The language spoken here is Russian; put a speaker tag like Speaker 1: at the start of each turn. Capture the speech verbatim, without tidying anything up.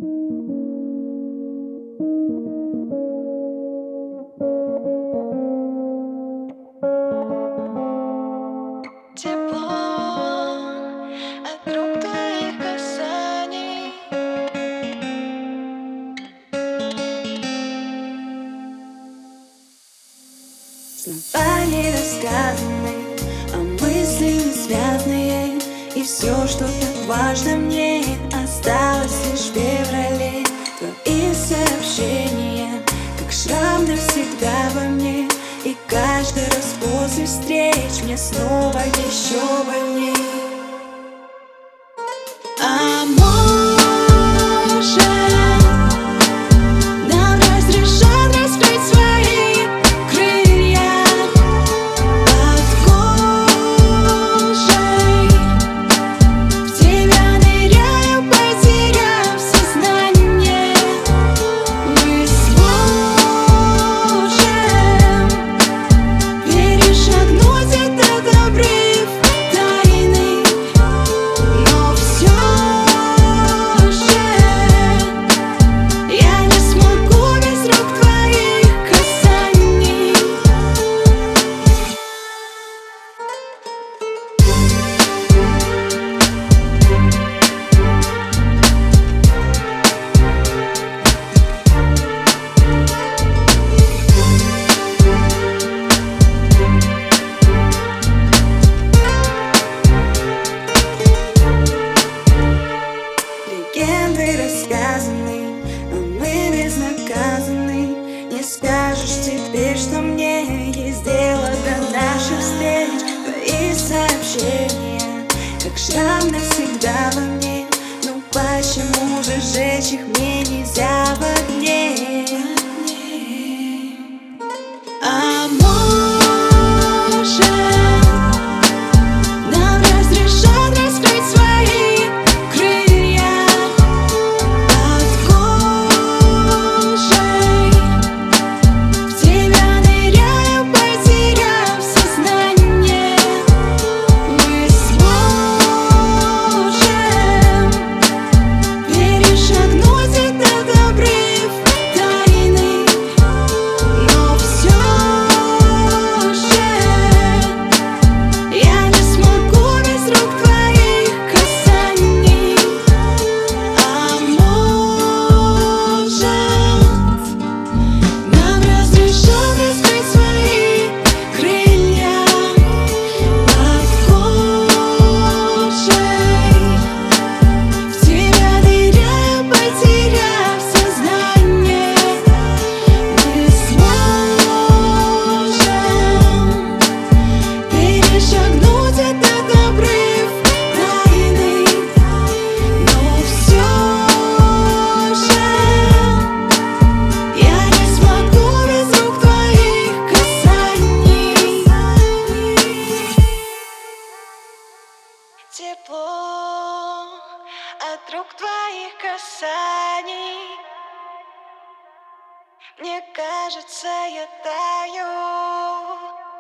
Speaker 1: Тепло от рук твоих касаний. Слова недосказанные, а мысли не связанные. И все, что так важно мне, осталось лишь в феврале. Твои сообщения, как шрам навсегда во мне. И каждый раз после встреч мне снова еще больней. А может, нам разрешат раскрыть свои крылья под кожей? В тебя ныряю, потеряв сознание. Мы сможем перешагнуть этот обрыв тайны, но все же я не смогу без рук твоих касаний. Легенды рассказаны, а мы безнаказаны. Не скажешь теперь, что мне есть дело до наших встреч. Твои сообщения, как шрам навсегда во мне. Ну почему же сжечь их мне нельзя в огне? А может, нам разрешат раскрыть свои крылья под кожей? В тебя ныряю, потеряв сознание. Мы сможем перешагнуть этот обрыв тайны, но все же я не смогу без рук твоих касаний. А может, нам разрешат раскрыть свои крылья под кожей? В тебя ныряю, потеряв сознание. Мы сможем перешагнуть этот обрыв тайны, но все же я не смогу без рук твоих касаний. Тепло от рук твоих касаний. Мне кажется, я таю.